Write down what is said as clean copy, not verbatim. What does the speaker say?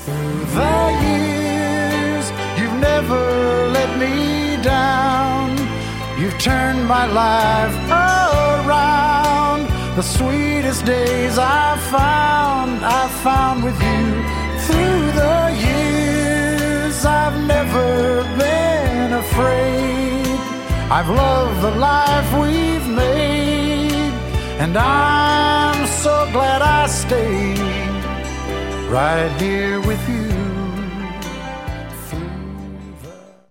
Through the years, you've never let me down. You've turned my life around. The sweetest days I've found with you. Through the years, I've never been afraid. I've loved the life we've made, and I'm so glad I stayed right here with you.